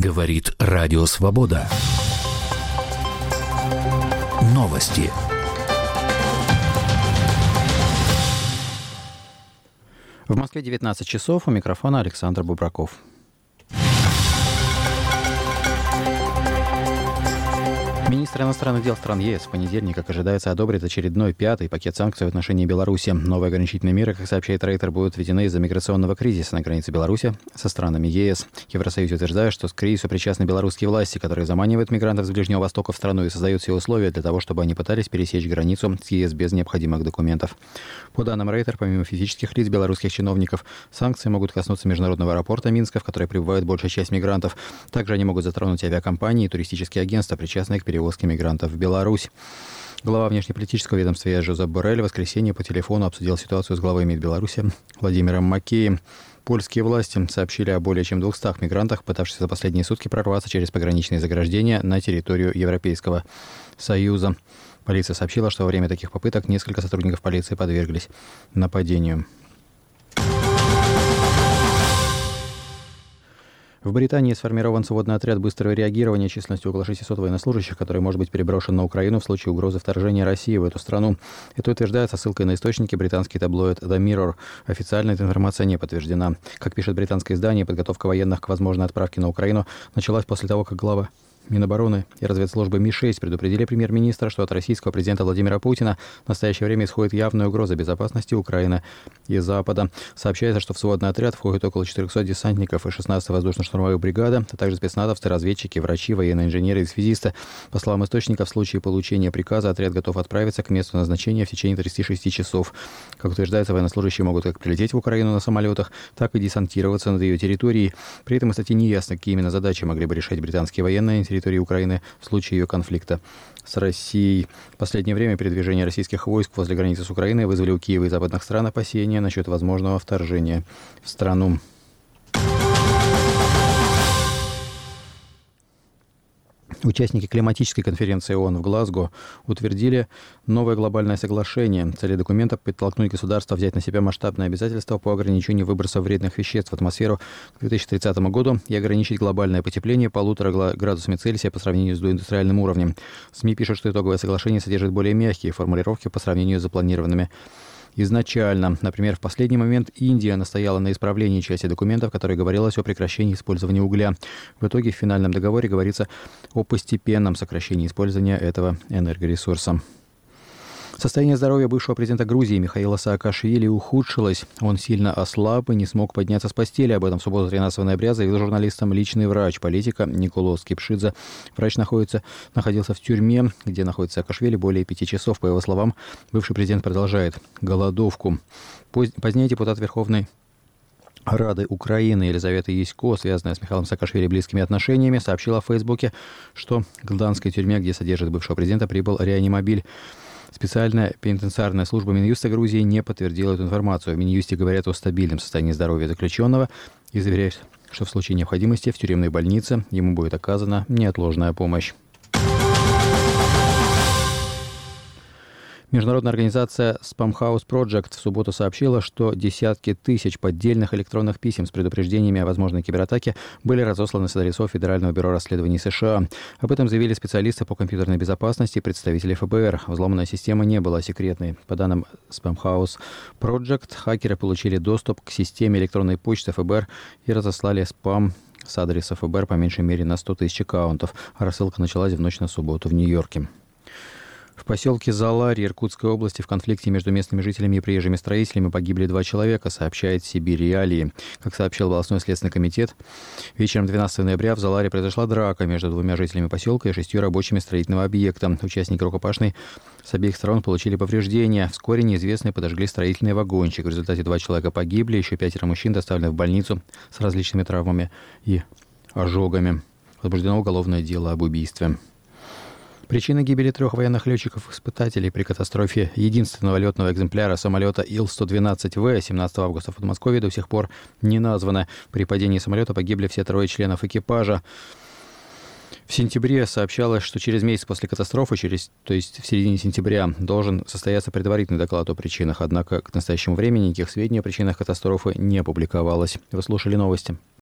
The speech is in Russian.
Говорит Радио Свобода. Новости. В Москве 19 часов. У микрофона Александр Бубраков. Министр иностранных дел стран ЕС в понедельник, как ожидается, одобрит очередной пятый пакет санкций в отношении Беларуси. Новые ограничительные меры, как сообщает Рейтер, будут введены из-за миграционного кризиса на границе Беларуси со странами ЕС. Евросоюз утверждает, что к кризису причастны белорусские власти, которые заманивают мигрантов с Ближнего Востока в страну и создают все условия для того, чтобы они пытались пересечь границу с ЕС без необходимых документов. По данным Рейтер, помимо физических лиц белорусских чиновников, санкции могут коснуться международного аэропорта Минска, в который прибывает большая часть мигрантов. Также они могут затронуть авиакомпании и туристические агентства, причастные к перевозке мигрантов в Беларусь. Глава внешнеполитического ведомства ЕС Жозеп Боррель в воскресенье по телефону обсудил ситуацию с главой МИД Беларуси Владимиром Макеем. Польские власти сообщили о более чем 200 мигрантах, пытавшихся за последние сутки прорваться через пограничные заграждения на территорию Европейского Союза. Полиция сообщила, что во время таких попыток несколько сотрудников полиции подверглись нападению. В Британии сформирован сводный отряд быстрого реагирования численностью около 600 военнослужащих, который может быть переброшен на Украину в случае угрозы вторжения России в эту страну. Это утверждается ссылкой на источники британский таблоид The Mirror. Официально эта информация не подтверждена. Как пишет британское издание, подготовка военных к возможной отправке на Украину началась после того, как глава Минобороны и разведслужбы Ми-6 предупредили премьер-министра, что от российского президента Владимира Путина в настоящее время исходит явная угроза безопасности Украины и Запада. Сообщается, что в сводный отряд входит около 400 десантников и 16 воздушно-штурмовых бригада, а также спецназовцы, разведчики, врачи, военные инженеры и связисты. По словам источников, в случае получения приказа отряд готов отправиться к месту назначения в течение 36 часов. Как утверждается, военнослужащие могут как прилететь в Украину на самолетах, так и десантироваться над ее территорией. При этом, кстати, не ясно, какие именно задачи могли бы решать британские военные на территории Украины в случае ее конфликта с Россией. В последнее время передвижение российских войск возле границы с Украиной вызвали у Киева и западных стран опасения насчет возможного вторжения в страну. Участники климатической конференции ООН в Глазго утвердили новое глобальное соглашение. Цель документа – подтолкнуть государства взять на себя масштабные обязательства по ограничению выбросов вредных веществ в атмосферу к 2030 году и ограничить глобальное потепление 1,5 градусами Цельсия по сравнению с доиндустриальным уровнем. СМИ пишут, что итоговое соглашение содержит более мягкие формулировки по сравнению с запланированными изначально. Например, в последний момент Индия настояла на исправлении части документов, в которой говорилось о прекращении использования угля. В итоге в финальном договоре говорится о постепенном сокращении использования этого энергоресурса. Состояние здоровья бывшего президента Грузии Михаила Саакашвили ухудшилось. Он сильно ослаб и не смог подняться с постели. Об этом в субботу 13 ноября заявил журналистам личный врач политика Николос Кипшидзе. Врач находился в тюрьме, где находится Саакашвили более 5 часов. По его словам, бывший президент продолжает голодовку. Позднее депутат Верховной Рады Украины Елизавета Ясько, связанная с Михаилом Саакашвили близкими отношениями, сообщила в Фейсбуке, что к гданской тюрьме, где содержит бывшего президента, прибыл реанимобиль. Специальная пенитенциарная служба Минюста Грузии не подтвердила эту информацию. В Минюсте говорят о стабильном состоянии здоровья заключенного и заверяют, что в случае необходимости в тюремной больнице ему будет оказана неотложная помощь. Международная организация Spam House Project в субботу сообщила, что десятки тысяч поддельных электронных писем с предупреждениями о возможной кибератаке были разосланы с адресов Федерального бюро расследований США. Об этом заявили специалисты по компьютерной безопасности и представители ФБР. Взломанная система не была секретной. По данным Spam House Project, хакеры получили доступ к системе электронной почты ФБР и разослали спам с адреса ФБР по меньшей мере на 100 тысяч аккаунтов. Рассылка началась в ночь на субботу в Нью-Йорке. В поселке Заларье Иркутской области в конфликте между местными жителями и приезжими строителями погибли 2 человека, сообщает Сибирь Реалии. Как сообщил областной следственный комитет, вечером 12 ноября в Заларье произошла драка между 2 жителями поселка и 6 рабочими строительного объекта. Участники рукопашной с обеих сторон получили повреждения. Вскоре неизвестные подожгли строительный вагончик. В результате 2 человека погибли, еще 5 мужчин доставлены в больницу с различными травмами и ожогами. Возбуждено уголовное дело об убийстве. Причина гибели 3 военных летчиков-испытателей при катастрофе единственного летного экземпляра самолета Ил-112В 17 августа в Подмосковье до сих пор не названа. При падении самолета погибли все 3 членов экипажа. В сентябре сообщалось, что через месяц после катастрофы, то есть в середине сентября, должен состояться предварительный доклад о причинах. Однако к настоящему времени никаких сведений о причинах катастрофы не опубликовалось. Вы слушали новости.